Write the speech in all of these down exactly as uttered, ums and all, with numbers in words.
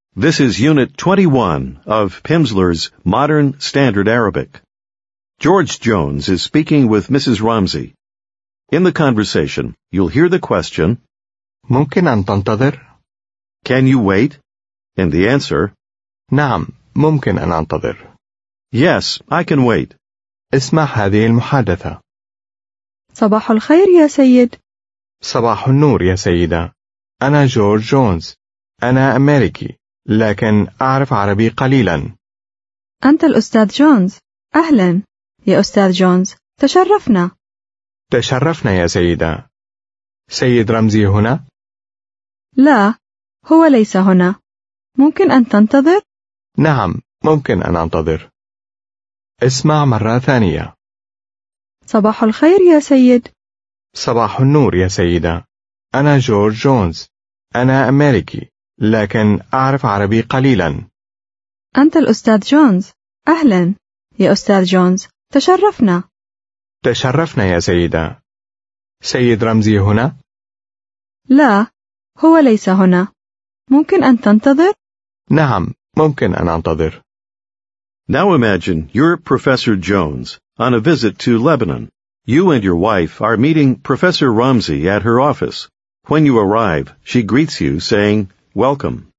This is Unit twenty-one of Pimsleur's Modern Standard Arabic. George Jones is speaking with Missus Ramsey. In the conversation, you'll hear the question, ممكن أن تنتظر؟ Can you wait? And the answer, نعم، ممكن أن أنتظر. Yes, I can wait. اسمع هذه المحادثة. صباح الخير يا سيد. صباح النور يا سيدة. أنا جورج جونز. أنا أمريكي، لكن أعرف عربي قليلا. أنت الأستاذ جونز. أهلا يا أستاذ جونز، تشرفنا. تشرفنا يا سيدة. سيد رمزي هنا؟ لا، هو ليس هنا. ممكن أن تنتظر؟ نعم، ممكن أن أنتظر. اسمع مرة ثانية. صباح الخير يا سيد. صباح النور يا سيدة. أنا جورج جونز. أنا أمريكي، لكن أعرف عربي قليلا. أنت الأستاذ جونز. أهلا يا أستاذ جونز، تشرفنا. تشرفنا يا سيدة. سيد رمزي هنا؟ لا، هو ليس هنا. ممكن أن تنتظر؟ نعم، ممكن أن أنتظر. Now imagine you're Professor Jones on a visit to Lebanon. You and your wife are meeting Professor Ramsey at her office. When you arrive, she greets you saying, Welcome.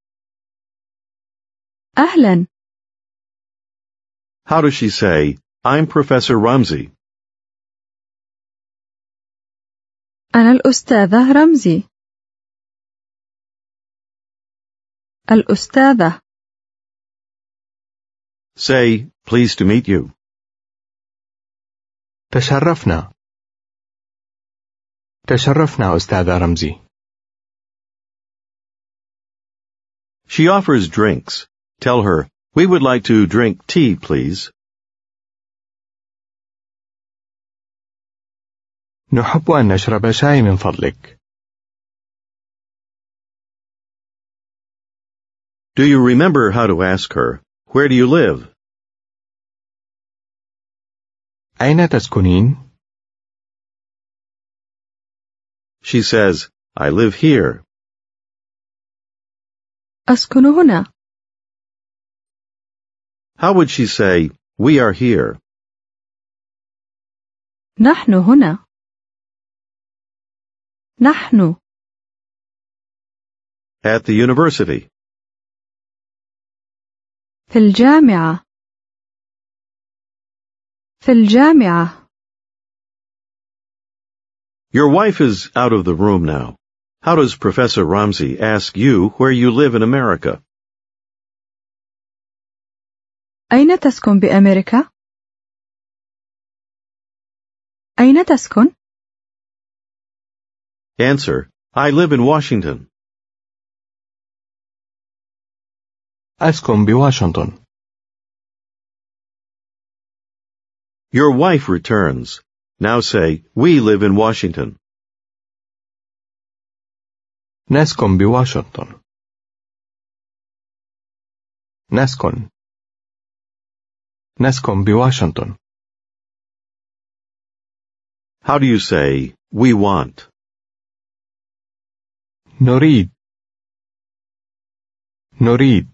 أهلا. How does she say, I'm Professor Ramsey? أنا الأستاذة رمزي. الأستاذة. Say, pleased to meet you. تشرفنا. تشرفنا أستاذة رمزي. She offers drinks. Tell her, we would like to drink tea, please. نحب أن نشرب شاي من فضلك. Do you remember how to ask her, where do you live? أين تسكنين؟ She says, I live here. أسكن هنا. How would she say, we are here? نحن هنا. نحن. At the university. في الجامعة. في الجامعة. Your wife is out of the room now. How does Professor Ramsey ask you where you live in America? أين تسكن بأمريكا؟ أين تسكن؟ Answer, I live in Washington. أسكن بواشنطن. Your wife returns. Now say, we live in Washington. نسكن بواشنطن. نسكن. نسكن بواشنطن. How do you say, we want? نريد. نريد.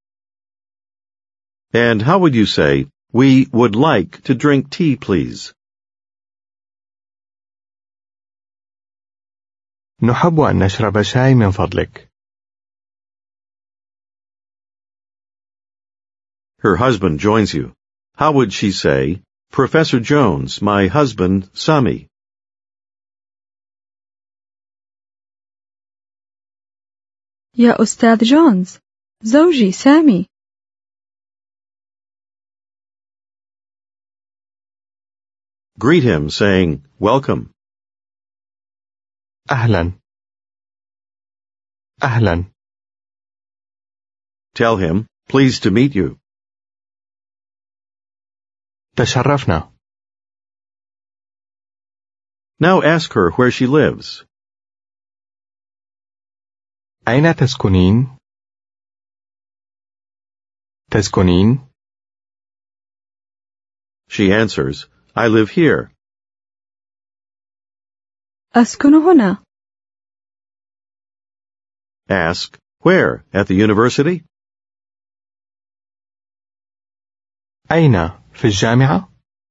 And how would you say, we would like to drink tea, please? نحب أن نشرب شاي من فضلك. Her husband joins you. How would she say, Professor Jones, my husband, Sami? يا أستاذ جونز، زوجي سامي. Greet him saying, Welcome. أهلا. أهلا. Tell him, pleased to meet you. تشرفنا. Now ask her where she lives. أين تسكنين؟ تسكنين؟ She answers, I live here. أسكن هنا. Ask, where? At the university? أين؟ في الجامعة؟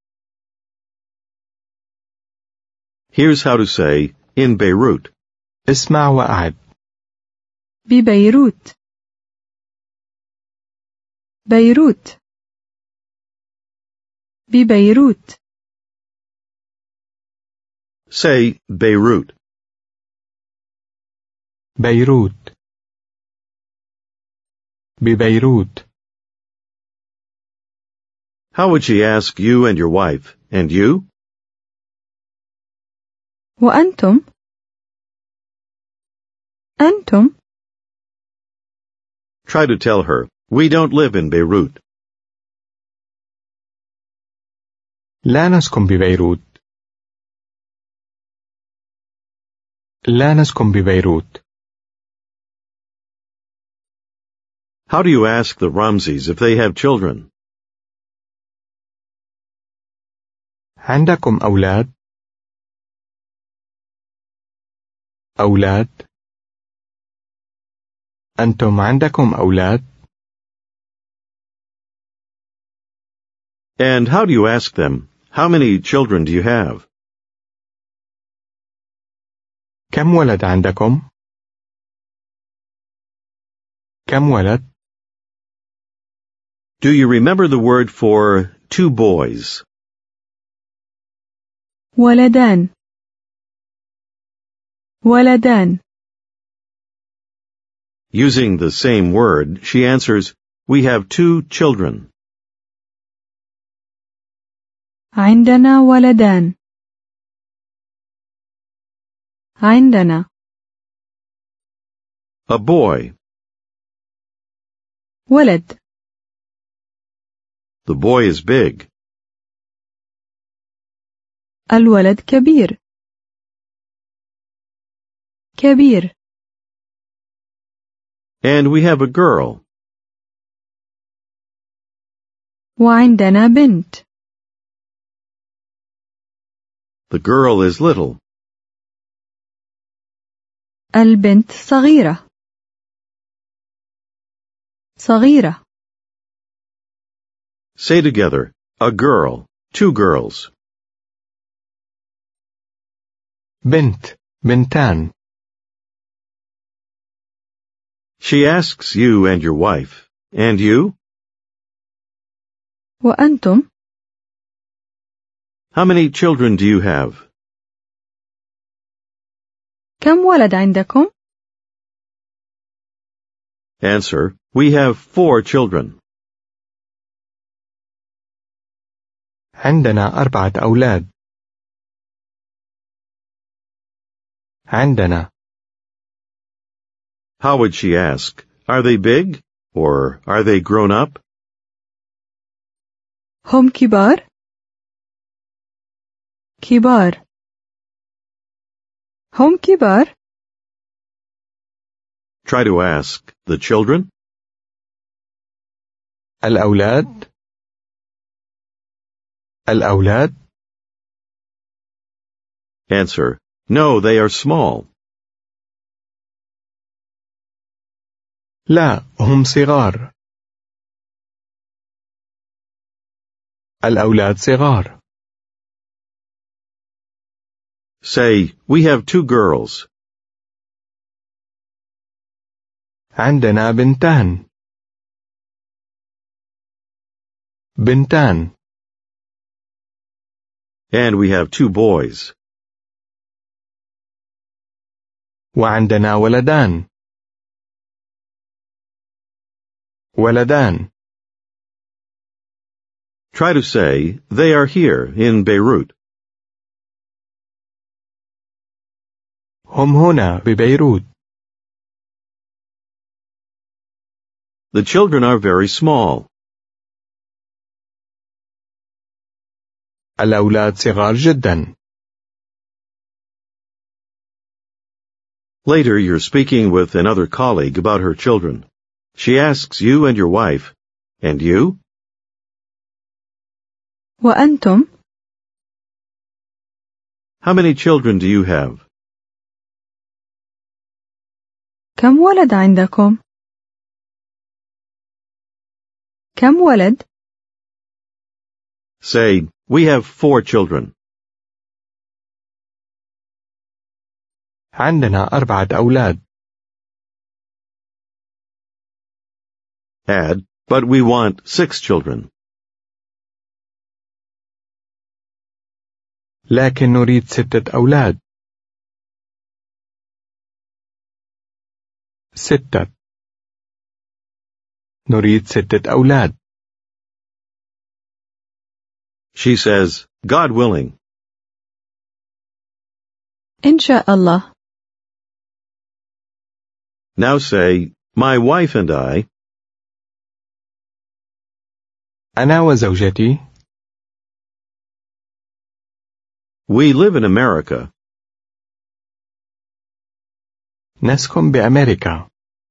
Here's how to say in Beirut. اسمع وأعد. ببيروت. بيروت. ببيروت. Say Beirut. بيروت. ببيروت. How would she ask you and your wife, and you? وأنتم؟ أنتم؟ Try to tell her, we don't live in Beirut. لا نسكن ببيروت. لا نسكن ببيروت. How do you ask the Ramses if they have children? عندكم أولاد؟ أولاد. أنتم عندكم أولاد؟ And how do you ask them, how many children do you have? كم ولد عندكم؟ كم ولد؟ Do you remember the word for two boys? ولدان. ولدان. Using the same word, she answers, we have two children. عندنا ولدان. عندنا. A boy. ولد. The boy is big. الولد كبير. كبير. And we have a girl. وعندنا بنت. The girl is little. البنت صغيرة. صغيرة. Say together, a girl, two girls. بنت. بنتان. She asks you and your wife, and you? وأنتم؟ How many children do you have? كم ولد عندكم؟ Answer, we have four children. عندنا أربعة أولاد. عندنا. How would she ask, are they big, or are they grown up? هم كبار؟ كبار. هم كبار؟ Try to ask, the children? الأولاد. الأولاد. Answer, no, they are small. لا، هم صغار. الأولاد صغار. Say, we have two girls. عندنا بنتان. بنتان. And we have two boys. وعندنا ولدان. ولدان. Try to say, they are here in Beirut. هم هنا ببيروت. The children are very small. الأولاد صغار جدا. Later, you're speaking with another colleague about her children. She asks you and your wife, and you? وأنتم؟ How many children do you have? كم ولد عندكم؟ كم ولد؟ Say, we have four children. عندنا أربعة أولاد. Add, but we want six children. لكن نريد ستة أولاد. ستة. نريد ستة أولاد. She says, God willing. إن شاء الله. Now say, my wife and I. أنا وزوجتي. We live in America. نسكن بأمريكا.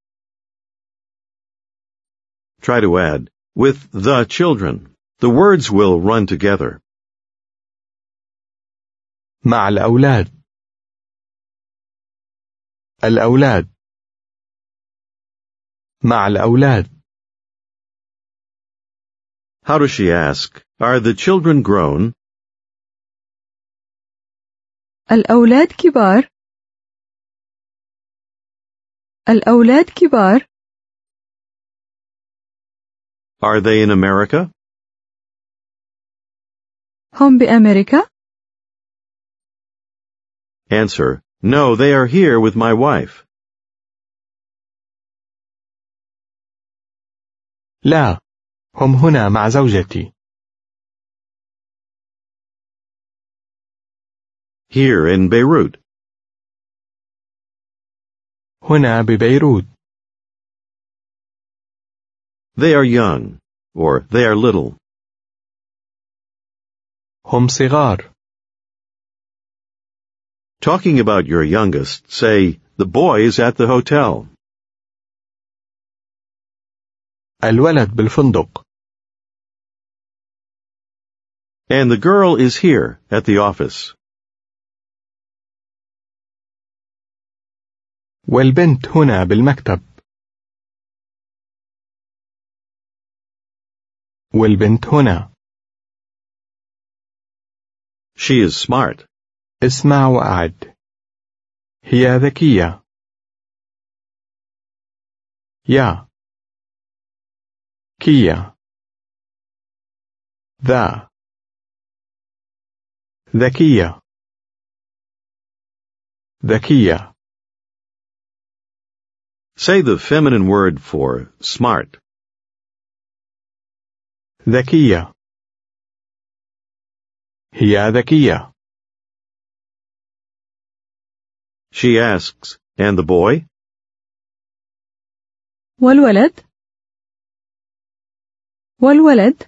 Try to add, with the children. The words will run together. مع الأولاد. الأولاد. مع الأولاد. How does she ask? Are the children grown? الأولاد كبار. الأولاد كبار. Are they in America? هم بأمريكا؟ Answer, no, they are here with my wife. لا، هم هنا مع زوجتي. Here in Beirut. هنا ببيروت. They are young, or they are little. هم صغار. Talking about your youngest, say, the boy is at the hotel. الولد بالفندق. And the girl is here, at the office. والبنت هنا بالمكتب. والبنت هنا. She is smart. اسمع وأعد. هي ذكية. يا. كيا. ذا. ذكية. ذكية. Say the feminine word for smart. ذكية. هي ذكية. She asks, and the boy? والولد؟ والولد؟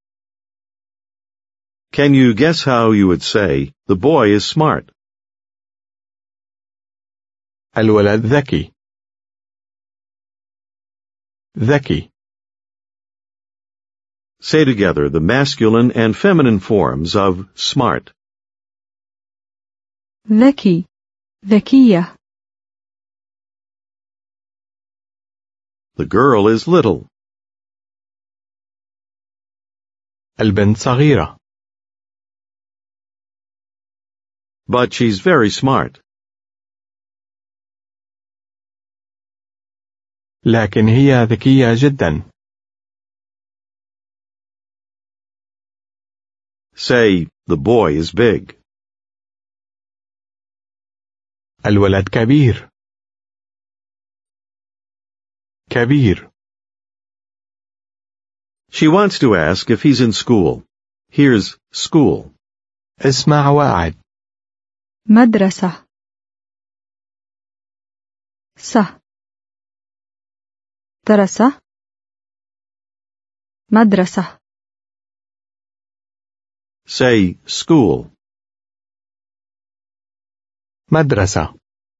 Can you guess how you would say, the boy is smart? الولد ذكي. ذكي. Say together the masculine and feminine forms of smart. ذكي. ذكية. The girl is little. البنت صغيرة. But she's very smart. لكن هي ذكية جدا. Say, the boy is big. الولد كبير. كبير. She wants to ask if he's in school. Here's school. اسمع وأعد. مدرسة. س. درس. مدرسة. Say, school. مدرسة.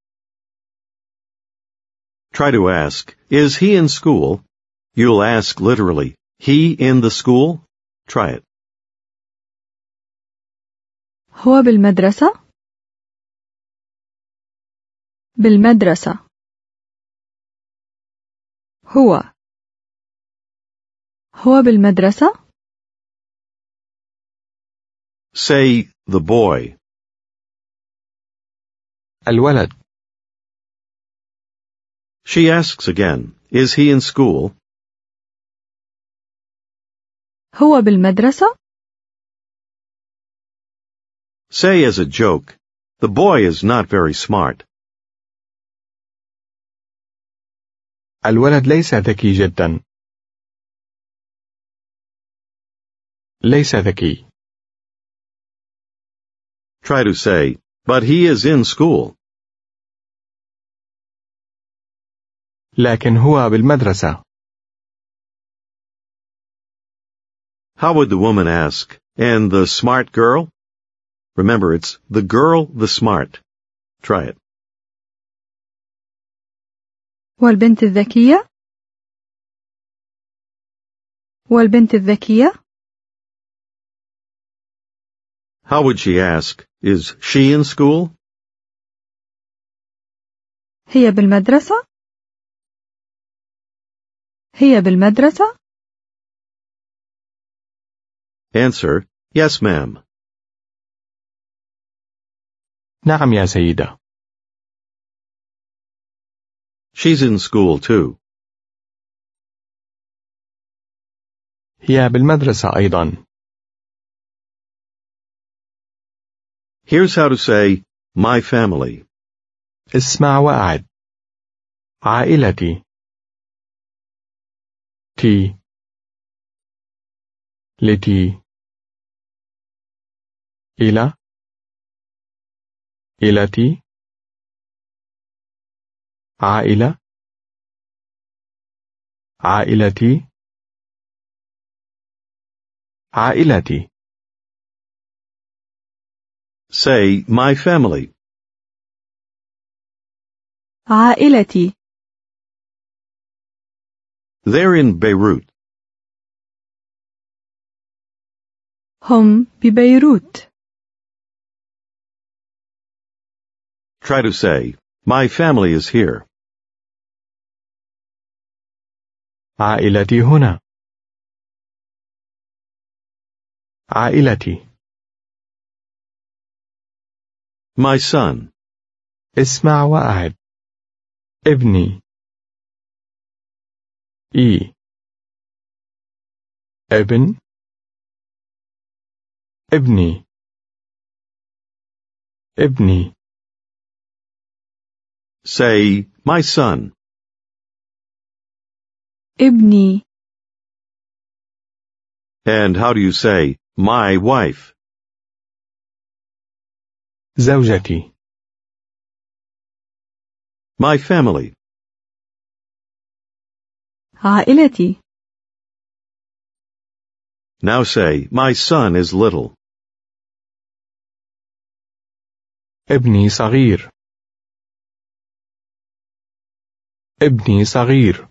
Try to ask, is he in school? You'll ask literally, he in the school? Try it. هو بالمدرسة؟ بالمدرسة. هو. هو بالمدرسة؟ Say the boy. الولد. She asks again, is he in school? هو بالمدرسة؟ Say as a joke, the boy is not very smart. الولد ليس ذكي جدا. ليس ذكي. Try to say, but he is in school. لكن هو بالمدرسة. How would the woman ask, and the smart girl? Remember, it's the girl, the smart. Try it. والبنت الذكية؟ والبنت الذكية؟ How would she ask, is she in school? هي بالمدرسة؟ هي بالمدرسة؟ Answer, yes, ma'am. نعم يا سيدة. She's in school too. هي بالمدرسة أيضا. Here's how to say, my family. اسمع وأعد. عائلتي. تي. لتي. إلى. إلتي. عائلة. عائلتي. عائلتي. Say, my family. عائلتي. They're in Beirut. هم ببيروت. Try to say, my family is here. عائلتي هنا. عائلتي. My son. اسمع وأعد. ابني. إي. ابن. ابني. ابني. Say, my son. ابني. And how do you say, my wife? زوجتي. My family. عائلتي. Now say, my son is little. ابني صغير. ابني صغير.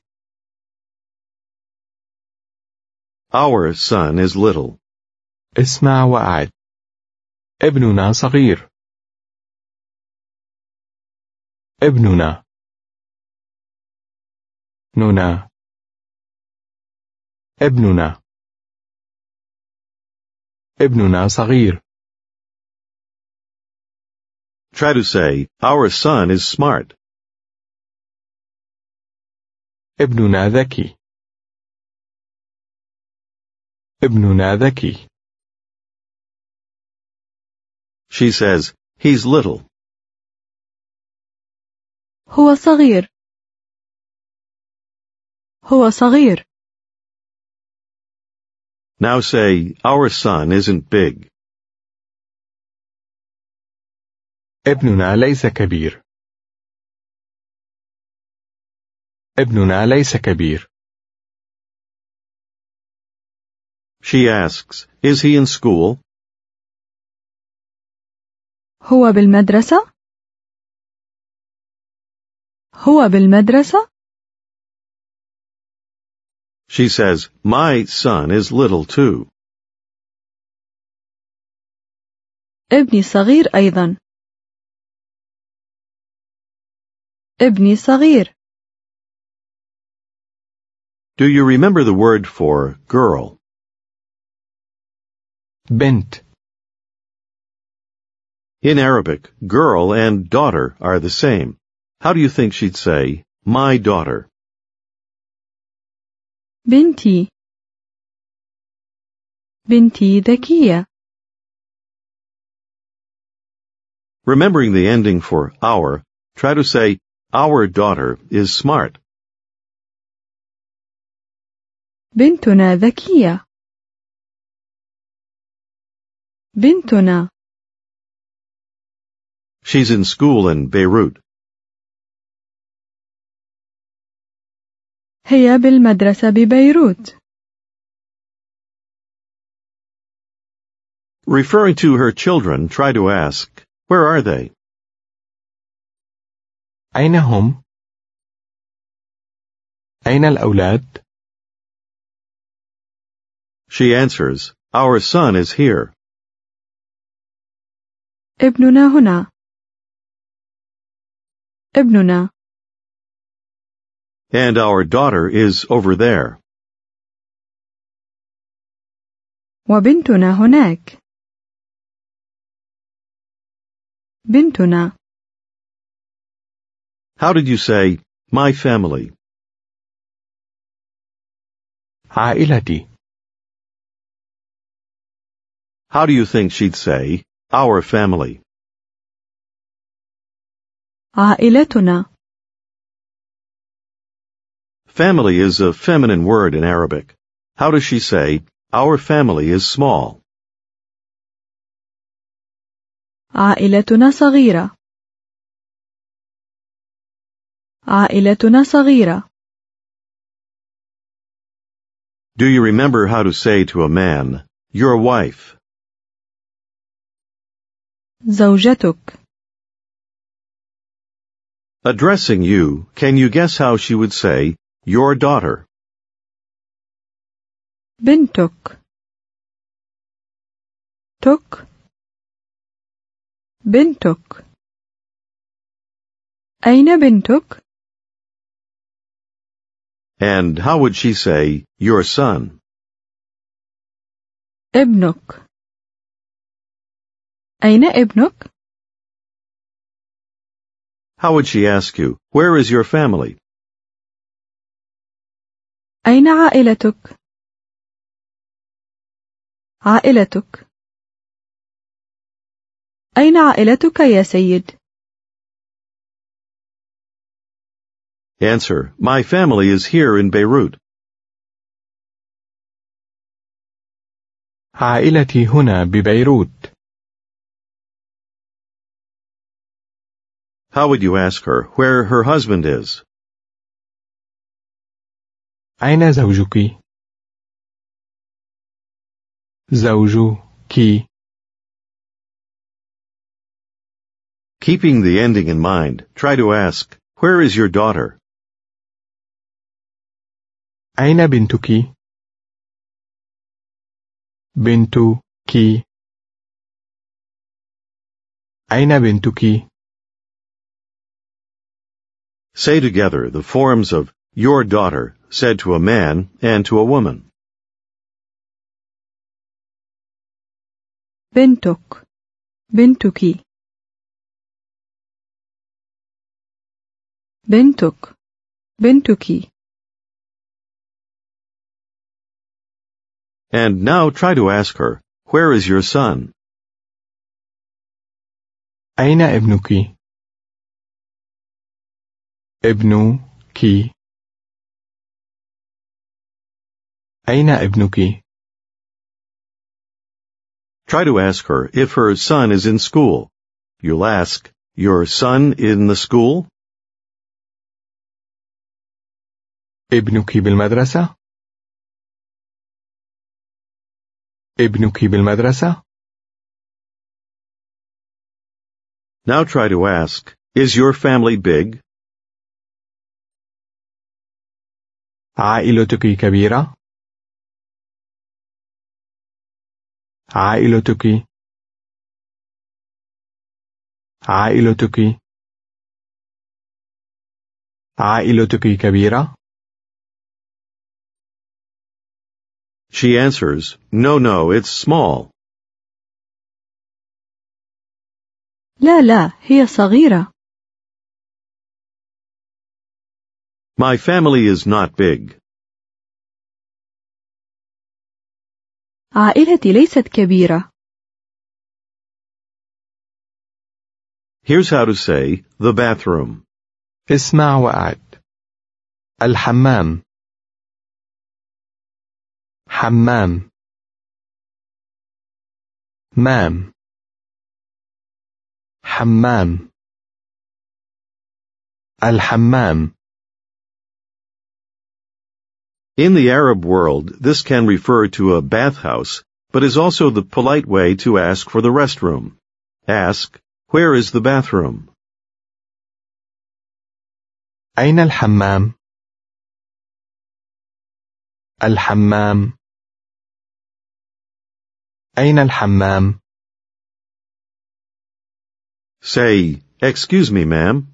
Our son is little. اسمع وأعد. ابننا صغير. ابننا. ننا. ابننا. ابننا صغير. Try to say, our son is smart. ابننا ذكي. ابننا ذكي. She says, he's little. هو صغير. هو صغير. Now say, our son isn't big. ابننا ليس كبير. ابننا ليس كبير. She asks, is he in school? هو بالمدرسة؟ هو بالمدرسة؟ She says, my son is little too. ابني صغير أيضا. ابني صغير. Do you remember the word for girl? بنت. In Arabic, girl and daughter are the same. How do you think she'd say, my daughter? بنتي. بنتي ذكية. Remembering the ending for our, try to say, our daughter is smart. بنتنا ذكية. بنتنا. She's in school in Beirut. هي بالمدرسة ببيروت. Referring to her children, try to ask, where are they? أين هم؟ أين الأولاد؟ She answers, our son is here. ابننا هنا. ابننا. And our daughter is over there. وبنتنا هناك. بنتنا. How did you say, my family? عائلتي. How do you think she'd say, our family? عائلتنا. Family is a feminine word in Arabic. How does she say, our family is small? عائلتنا صغيرة. عائلتنا صغيرة. Do you remember how to say to a man, your wife? زوجتك. Addressing you, can you guess how she would say, your daughter? بنتك. تك. بنتك. أين بنتك؟ And how would she say, your son? ابنك. أين ابنك؟ How would she ask you, where is your family? أين عائلتك؟ عائلتك. أين عائلتك يا سيد؟ Answer, my family is here in Beirut. عائلتي هنا ببيروت. How would you ask her where her husband is? أين زوجك؟ زوجك. Keeping the ending in mind, try to ask, where is your daughter? أين بنتك؟ بنتك. أين بنتك؟ Say together the forms of your daughter said to a man and to a woman. بنتك. بنتك. بنتك. بنتك. And now try to ask her, where is your son? أين ابنك؟ ابنك. أين ابنك؟ Try to ask her if her son is in school. You'll ask, your son in the school? ابنك بالمدرسة؟ ابنك بالمدرسة؟ Now try to ask, is your family big? عائلتك كبيرة؟ عائلتك. عائلتك. عائلتك كبيرة؟ She answers, no, no, it's small. لا لا هي صغيرة. My family is not big. عائلتي ليست كبيرة. Here's how to say the bathroom. اسمع وأعد. الحمام. حمام. مام. حمام. الحمام. In the Arab world, this can refer to a bathhouse, but is also the polite way to ask for the restroom. Ask, where is the bathroom? أين الحمام؟ الحمام. أين الحمام؟ Say, excuse me, ma'am.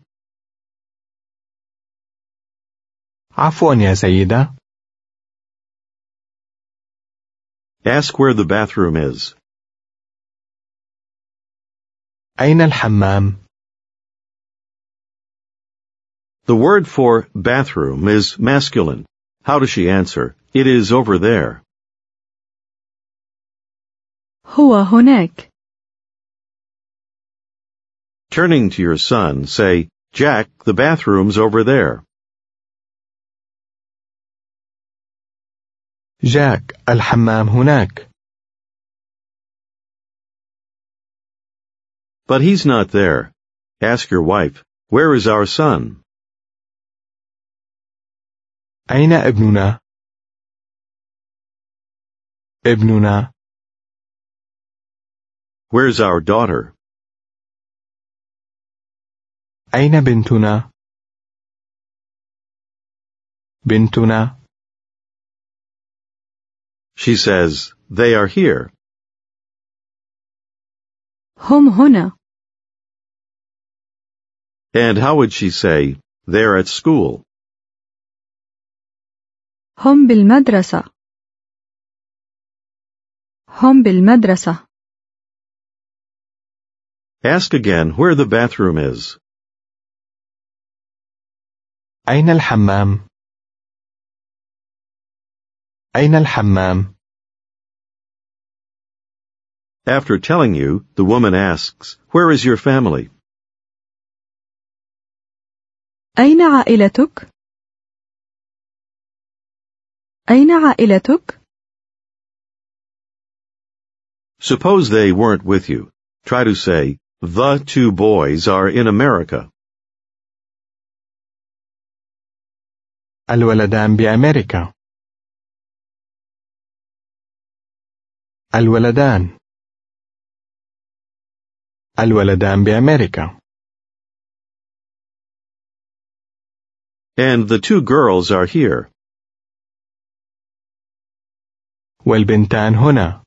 عفوا يا سيدة. Ask where the bathroom is. أين الحمام؟ The word for bathroom is masculine. How does she answer? It is over there. هو هناك. Turning to your son, say, Jack, the bathroom's over there. جاك، الحمام هناك. But he's not there. Ask your wife, where is our son? أين ابننا؟ ابننا. Where's our daughter? أين بنتنا؟ بنتنا. She says, they are here. هم هنا. And how would she say, they're at school? هم بالمدرسة. هم بالمدرسة. Ask again where the bathroom is. أين الحمام؟ أين الحمام؟ After telling you, the woman asks, where is your family? أين عائلتك؟ أين عائلتك؟ Suppose they weren't with you. Try to say, the two boys are in America. الولدان بأمريكا. الولدان. الولدان بأمريكا. And the two girls are here. والبنتان هنا.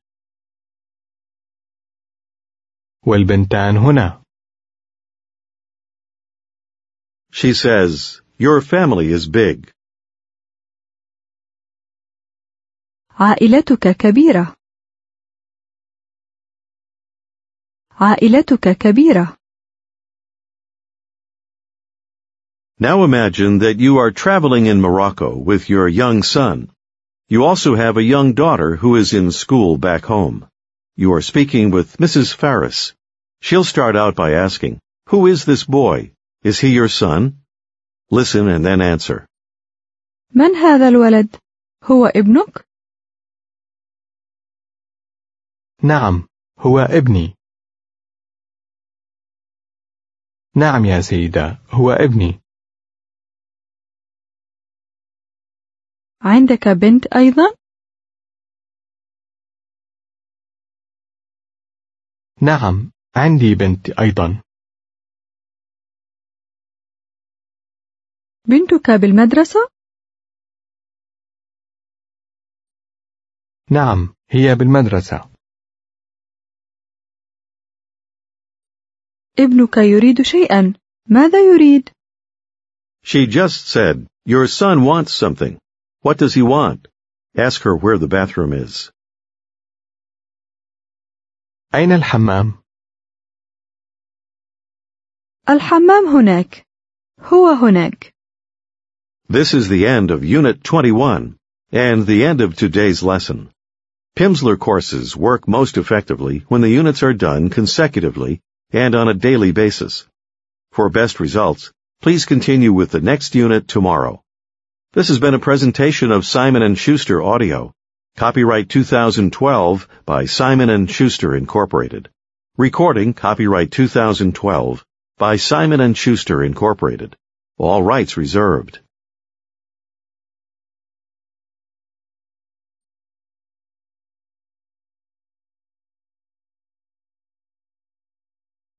والبنتان هنا. She says, your family is big. عائلتك كبيرة. عائلتك كبيرة. Now imagine that you are traveling in Morocco with your young son. You also have a young daughter who is in school back home. You are speaking with Missus Faris. She'll start out by asking, who is this boy? Is he your son? Listen and then answer. من هذا الولد؟ هو ابنك؟ نعم، هو ابني. نعم يا سيدة، هو ابني. عندك بنت أيضا؟ نعم، عندي بنت أيضا. بنتك بالمدرسة؟ نعم، هي بالمدرسة. ابنك يريد شيئا. ماذا يريد؟ She just said, your son wants something. What does he want? Ask her where the bathroom is. أين الحمام؟ الحمام هناك. هو هناك. This is the end of Unit twenty-one and the end of today's lesson. Pimsleur courses work most effectively when the units are done consecutively and on a daily basis. For best results, please continue with the next unit tomorrow. This has been a presentation of Simon and Schuster Audio. Copyright two thousand twelve by Simon and Schuster Incorporated. Recording copyright two thousand twelve by Simon and Schuster Incorporated. All rights reserved.